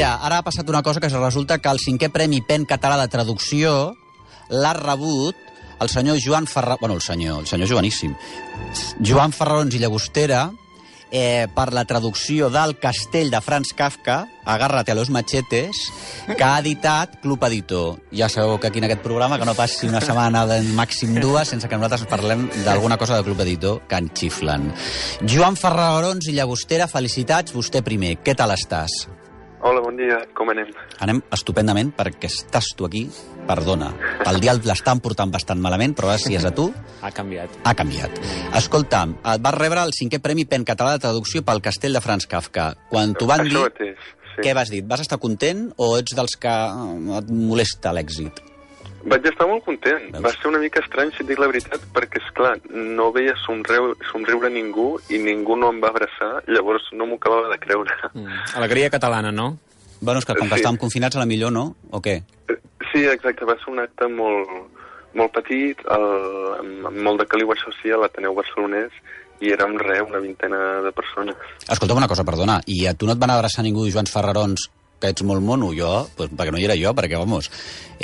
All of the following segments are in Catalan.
Mira, ara ha passat una cosa que resulta que el 5è Premi PEN Català de Traducció l'ha rebut el senyor Joan Ferrarons... Bueno, el senyor joveníssim. Joan Ferrarons i Llagostera per la traducció del Castell de Franz Kafka, Agárrate a los machetes, que ha editat Club Editor. Ja sabeu que aquí en aquest programa que no passi una setmana de màxim dues sense que nosaltres parlem d'alguna cosa de Club Editor que en xiflen. Joan Ferrarons i Llagostera, felicitats, vostè primer. Què tal estàs? Hola, bon dia. Com anem? Anem estupendament perquè estàs tu aquí. Perdona, el dia l'estan portant bastant malament, però gràcies a tu... Ha canviat. Ha canviat. Escolta'm, et vas rebre el 5è Premi PEN Català de Traducció pel Castell de Franz Kafka. Quan t'ho van dir, mateix, sí. Què vas dir? Vas estar content o ets dels que et molesta l'èxit? Vaig estar molt content. Veus? Va ser una mica estrany, si et dic la veritat, perquè, esclar, no veia somriure ningú i ningú no em va abraçar, llavors no m'ho acabava de creure. Alegria catalana, no? Bueno, és que com que estàvem confinats, a la millor no, o què? Sí, exacte, va ser un acte molt petit, amb molt de caliu social a l'Ateneu Barcelonès, i érem una vintena de persones. Escolta'm una cosa, perdona, i a tu no et van abraçar ningú, Joan Ferrarons, que ets molt mono? Jo, pues, perquè no hi era jo, perquè, vamos...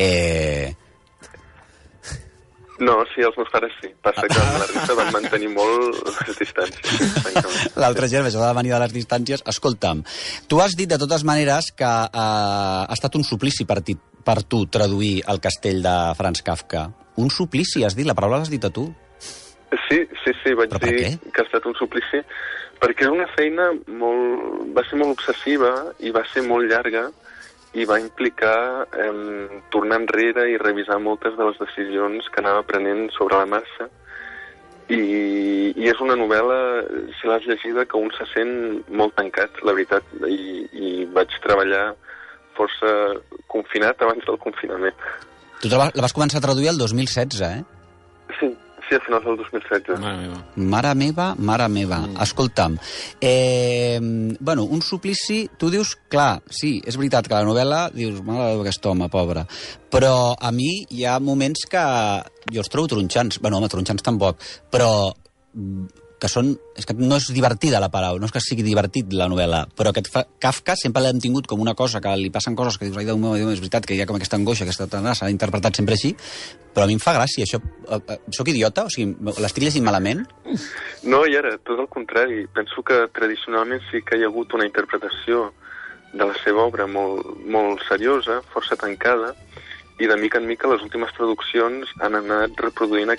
No, sí, els meus pares sí. Passa que amb la resta van mantenir molt les distàncies. L'altra gent, això de venir de les distàncies... Escolta'm, tu has dit de totes maneres que ha estat un suplici per tu traduir el Castell de Franz Kafka. Un suplici, has dit? La paraula l'has dit a tu? Sí, vaig Però per dir què? que ha estat un suplici, perquè és una feina va ser molt obsessiva i va ser molt llarga i va implicar tornar enrere i revisar moltes de les decisions que anava prenent sobre la marxa. I és una novel·la, si l'has llegida, que un se sent molt tancat, la veritat, i vaig treballar força confinat abans del confinament. Tu la vas començar a traduir el 2016, eh? Sí, a finals del 2016. Mare meva. Escolta'm, bueno, un suplici, tu dius, clar, sí, és veritat que la novel·la, dius, mare de aquest home, pobre, però a mi hi ha moments que jo els trobo tronxants, bueno, home, tronxants tampoc, però que són... És que no és divertida la paraula, no és que sigui divertit la novel·la, però aquest Kafka sempre l'hem tingut com una cosa, que li passen coses que dius, ai, Déu meu, és veritat que hi ha com aquesta angoixa, aquesta tenàcia, s'ha interpretat sempre així, però a mi em fa gràcia, això... Soc idiota? O sigui, l'estic llegint malament? No, i ara, tot el contrari. Penso que tradicionalment sí que hi ha hagut una interpretació de la seva obra molt seriosa, força tancada, i de mica en mica les últimes traduccions han anat reproduint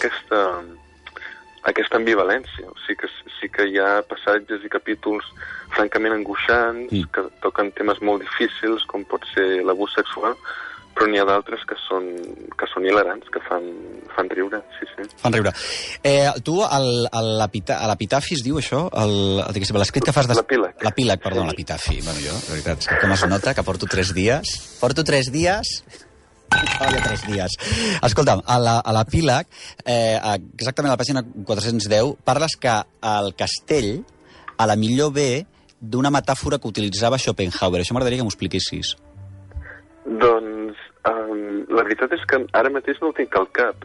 aquesta ambivalència. O sigui que sí que hi ha passatges i capítols francament angoixants, que toquen temes molt difícils, com pot ser l'abús sexual, però n'hi ha d'altres que són hilarants, que fan riure, sí. Fan riure. Tu, a l'epitafi es diu això? L'escrit que fas... L'epíleg. L'epíleg, perdó, l'epitafi. Bueno, jo, la veritat, és que com es nota que porto 3 dies... Porto 3 dies... Treballa 3 dies. Escolta'm, a l'epíleg, exactament a la pàgina 410, parles que el castell a la millor ve d'una metàfora que utilitzava Schopenhauer. Això m'agradaria que m'ho expliquessis. Doncs, la veritat és que ara mateix no ho tinc al cap.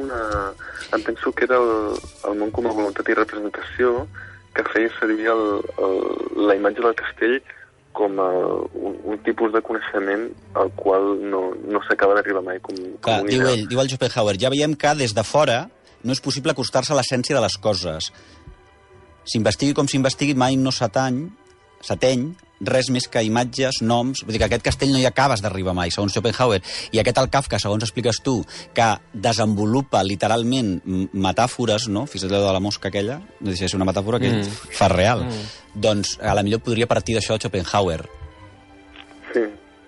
Em penso que era el món com a voluntat i representació que feia servir la imatge del castell com un tipus de coneixement al qual no s'acaba d'arribar mai com clar, un diu el Schopenhauer, ja veiem que des de fora no és possible acostar-se a l'essència de les coses. S'investigui com s'investigui, mai no s'ateny res més que imatges, noms... Vull dir que aquest castell no hi acabes d'arribar mai, segons Schopenhauer. I aquest el Kafka, segons expliques tu, que desenvolupa literalment metàfores, no? Fins i tot de la mosca aquella, no deixa de ser una metàfora que ell fa real. Doncs a la millor podria partir d'això Schopenhauer. Sí.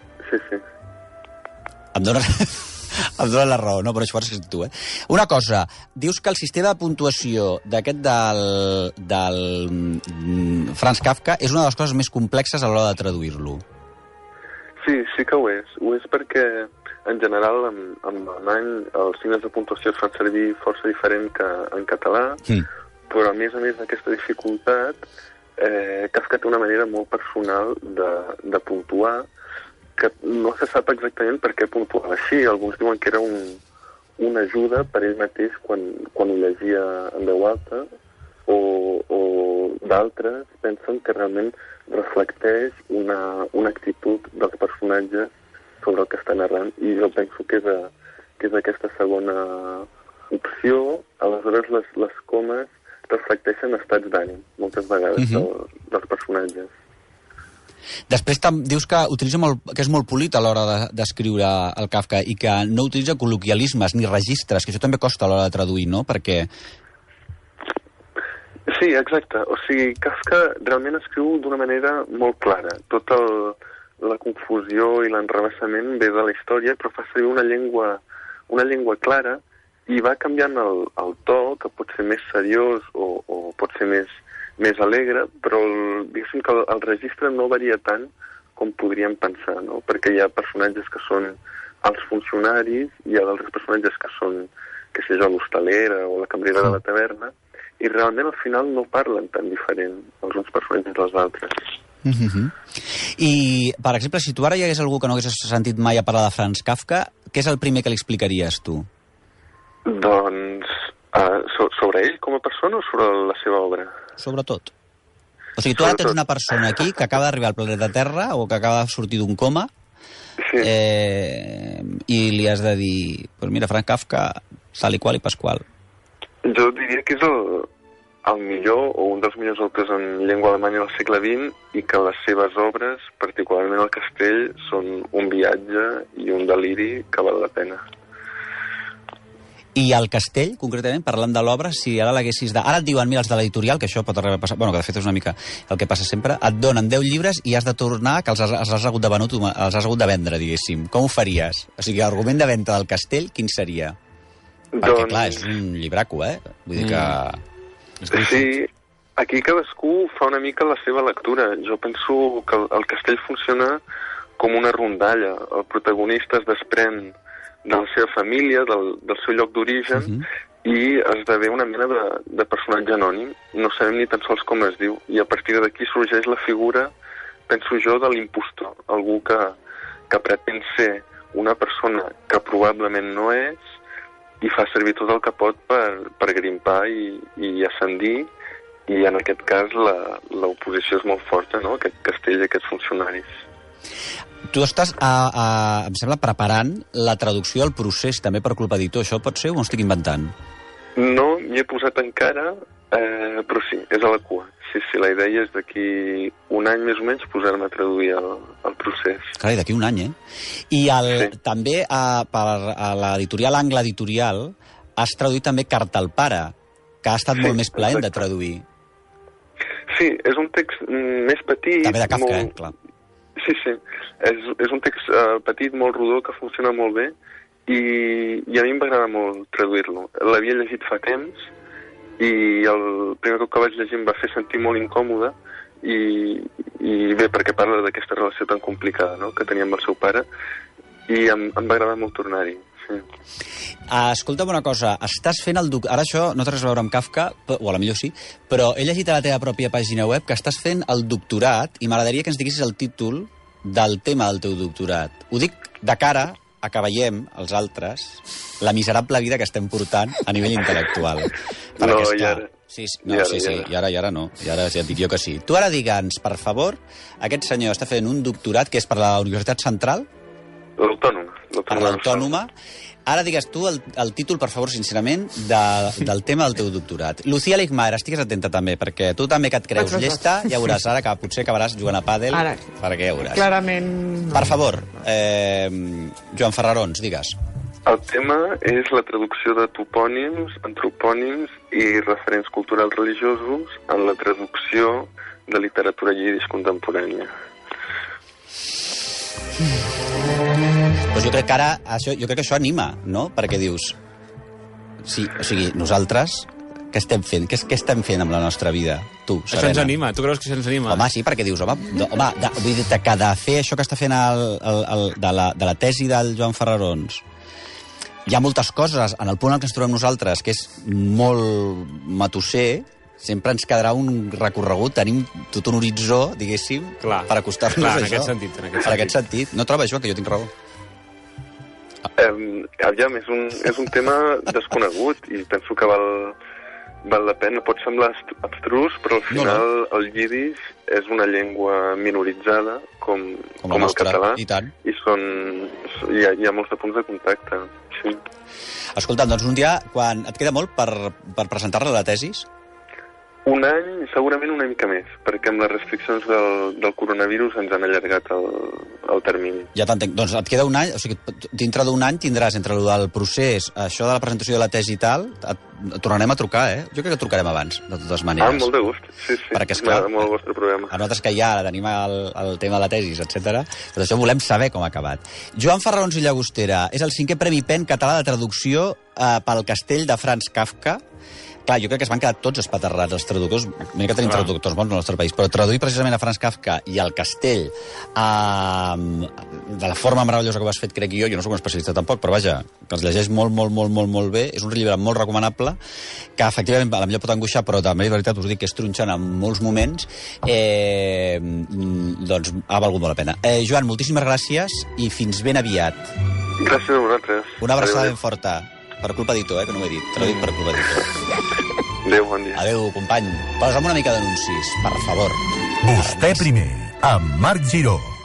Em dones la raó, no? Però això ho has escrit tu, eh? Una cosa, dius que el sistema de puntuació d'aquest del Franz Kafka és una de les coses més complexes a l'hora de traduir-lo. Sí que ho és. Ho és perquè, en general, en alemany, els signes de puntuació es fan servir força diferent que en català, però a més d'aquesta dificultat, Kafka té una manera molt personal de puntuar, que no se sap exactament per què puntuava així. Alguns diuen que era una ajuda per ell mateix quan ho llegia en veu alta, o d'altres pensen que realment reflecteix una actitud dels personatges sobre el que està narrant, i jo penso que és aquesta segona opció. Aleshores les comes reflecteixen estats d'ànim, moltes vegades, dels personatges. Després dius que que és molt polit a l'hora d'escriure el Kafka i que no utilitza col·loquialismes ni registres, que això també costa a l'hora de traduir, no? Perquè... Sí, exacte. O sigui, Kafka realment escriu d'una manera molt clara. Tota la confusió i l'enrevessament ve de la història, però fa servir una llengua clara i va canviant el to, que pot ser més seriós o pot ser més alegre, però diguéssim que el registre no varia tant com podríem pensar, no? Perquè hi ha personatges que són els funcionaris, hi ha d'altres personatges que són, que sé jo, l'hostalera o la cambrera de la taverna, i realment al final no parlen tan diferent els uns personatges dels altres. I, per exemple, si tu ara hi hagués algú que no hagués sentit mai a parlar de Franz Kafka, què és el primer que li explicaries tu? Doncs sobre ell com a persona o sobre la seva obra? Sobretot. O sigui, tu ara tens una persona aquí que acaba d'arribar al planeta Terra o que acaba de sortir d'un coma, sí. I li has de dir, pues mira, Franz Kafka, tal i qual i pasqual. Jo diria que és el millor o un dels millors autors en llengua alemanya del segle XX i que les seves obres, particularment el Castell, són un viatge i un deliri que val la pena. I el Castell, concretament, parlant de l'obra, si ara l'haguessis de... Ara et diuen, mira, els de l'editorial, que això pot arribar a passar... Bueno, que de fet és una mica el que passa sempre. Et donen 10 llibres i has de tornar que els has hagut de vendre, diguéssim. Com ho faries? O sigui, l'argument de venda del Castell, quin seria? Perquè, clar, és un llibraco, Vull dir que... Sí, aquí cadascú fa una mica la seva lectura. Jo penso que el Castell funciona com una rondalla. El protagonista es desprèn de la seva família, del seu lloc d'origen, i esdevé una mena de personatge anònim. No sabem ni tan sols com es diu. I a partir d'aquí sorgeix la figura, penso jo, de l'impostor. Algú que pretén ser una persona que probablement no és, i fa servir tot el que pot per grimpar i ascendir, i en aquest cas l'oposició és molt forta, no?, aquest Castell i aquests funcionaris. Tu estàs, em sembla, preparant la traducció al procés, també per Club Editor. Això pot ser o m'ho estic inventant? No m'hi he posat encara, però sí, és a la cua. Sí, la idea és d'aquí un any més o menys posar-me a traduir el procés. Carai, d'aquí un any, I també per l'editorial Angle Editorial has traduït també Carta al pare, que ha estat molt més plaent de traduir. Sí, és un text més petit. També de Kafka, clar. Sí. És un text petit, molt rodó, que funciona molt bé, i a mi m'agrada molt traduir-lo. L'havia llegit fa temps, i el primer cop que vaig llegir em va fer sentir molt incòmode, i bé, perquè parla d'aquesta relació tan complicada, no?, que tenia amb el seu pare, i em va agradar molt tornar-hi. Sí. Escolta'm una cosa, estàs fent ara això no té res a veure amb Kafka, o a la millor sí, però he llegit a la teva pròpia pàgina web que estàs fent el doctorat, i m'agradaria que ens diguessis el títol del tema del teu doctorat. Ho dic de cara a que veiem, els altres, la miserable vida que estem portant a nivell intel·lectual. No, i ara... Sí, i ara no. I ara ja et dic jo que sí. Tu ara digue'ns, per favor, aquest senyor està fent un doctorat que és per la Universitat Central? L'Autònoma. Per l'Autònoma. Ara digues tu el títol, per favor, sincerament, del tema del teu doctorat. Lucía Ligmaer, estigues atenta també, perquè tu també que et creus llesta, ja veuràs ara que potser acabaràs jugant a pàdel, perquè ja veuràs. Clarament... Per favor, Joan Ferrarons, digues. El tema és la traducció de topònims, antropònims i referents culturals religiosos en la traducció de literatura llidis contemporània. Doncs jo crec que ara això anima, no? Perquè dius... Sí, o sigui, nosaltres, què estem fent? Què estem fent amb la nostra vida? Tu, Serena. Això ens anima, tu creus que això ens anima? Home, sí, perquè dius, vull dir que de fer això que està fent de la tesi del Joan Ferrarons, hi ha moltes coses en el punt en què ens trobem nosaltres, que és molt matusser, sempre ens quedarà un recorregut, tenim tot un horitzó, diguéssim, per acostar-nos a això. En aquest sentit. No trobes, Joan, que jo tinc raó? Aviam, és un tema desconegut i penso que val la pena. Pot semblar abstrus, però al final el yiddish és una llengua minoritzada, com el català, i tant. I hi ha molts de punts de contacte. Sí. Escolta'm, doncs un dia, quan et queda molt per presentar-la la tesis? Un any, segurament una mica més, perquè amb les restriccions del coronavirus ens han allargat el termini. Ja t'entenc. Doncs et queda un any, o sigui, dintre d'un any tindràs entre el del procés, això de la presentació de la tesi i tal, tornarem a trucar, eh? Jo crec que trucarem abans, de totes maneres. Molt de gust, sí. Perquè, esclar, molt el vostre programa. A nosaltres que ja tenim el tema de la tesis, etc. Tot això volem saber com ha acabat. Joan Farrons i Llagostera és el 5è Premi PEN català de traducció pel Castell de Franz Kafka. Clar, jo crec que es van quedar tots espaterrats, els traductors. Mira que tenim traductors bons al nostre país, però traduir precisament a Franz Kafka i al Castell de la forma meravellosa que ho has fet, crec jo no soc un especialista tampoc, però vaja, que els llegeix molt bé, és un llibre molt recomanable, que efectivament a la millor pot angoixar, però també, de veritat, us dic que és tronxant en molts moments, doncs ha valgut molt la pena. Joan, moltíssimes gràcies i fins ben aviat. Gràcies a vosaltres. Una abraçada ben forta. Per culpa d'Ito, que no ho he dit. Te l'he dit per culpa d'Ito. Adéu, bon dia. Adéu, company. Posa'm una mica d'anuncis, per favor. Vostè primer, amb Marc Giró.